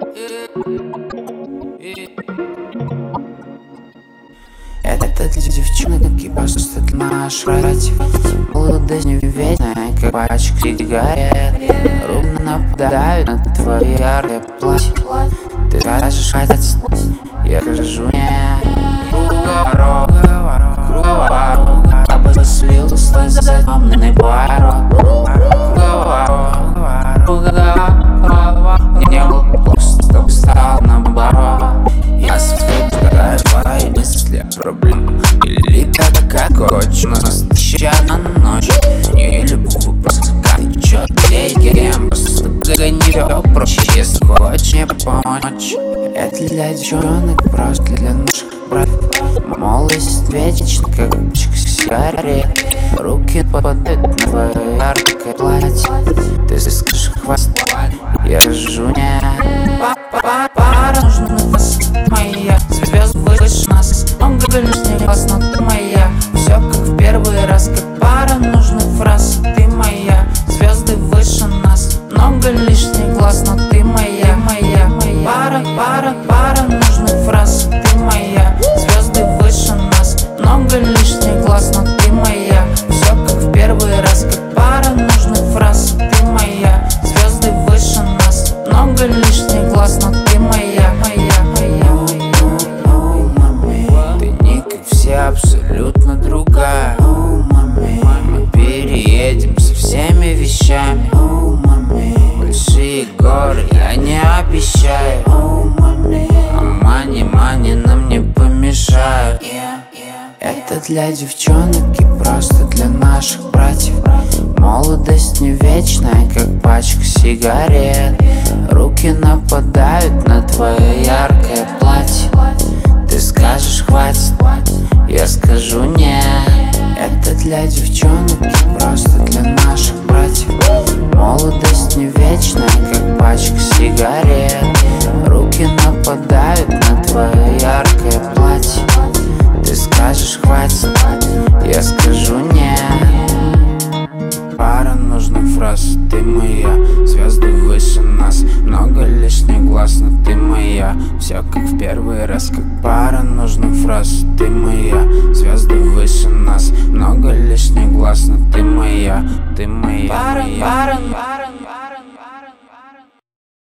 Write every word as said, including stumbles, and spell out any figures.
Это для девчонок и просто для наших братьев. Молодость не вечная, как пачка сигарет. Руки нападают на твои яркие платья. Ты скажешь хотеть, я скажу нет. Круговорот, круговорот, я бы слился за темный поворот. Круговорот, круговорот, не был просто, стал наоборот. Я сфоткаю твои мысли, проблем. Или это как хочешь, но настоящая ночь. Или буквы просто как ты чё, где и кем. Просто гони всё проще, если хочешь мне помочь. Это для девчонок, просто для наших братьев. Молодость вечна, как пачка сигарет. Руки попадают на твое яркое платье. Ты скажешь хватит, я скажу нет. Пара нужна вас, моя. Звезд выше нас, много лишних глаз, но ты моя. Все как в первый раз, как пара нужных фраз. Ты моя, звезды выше нас, много лишних глаз, но ты моя, моя, моя. Пара, пара, пара нужных фраз. Ты моя, звезды выше нас, много лишних глаз, но ты моя. Все как в первый раз, как пара нужных фраз. Ты моя, звезды выше нас, много лишних глаз, но ты моя, моя, моя. Ты не как все, абсолютно другая. Мы переедем со всеми вещами. Большие горы я не обещаю. А мани, мани нам не помешают. Это для девчонок и просто для наших братьев. Молодость не вечная, как пачка сигарет. Руки нападают на твое яркое платье. Ты скажешь хватит, я скажу нет. Это для девчонок и просто для наших братьев. Молодость не вечная, как пачка сигарет. Руки нападают на твое яркое платье. Ты скажешь хватит, я скажу нет. Пара нужных фраз, ты моя. Звезды выше нас, много лишних глаз, но ты моя. Все как в первый раз, как пара нужных фраз. Ты моя, звезды выше нас, много лишних глаз, но ты моя, ты моя, пара, моя. пара, пара.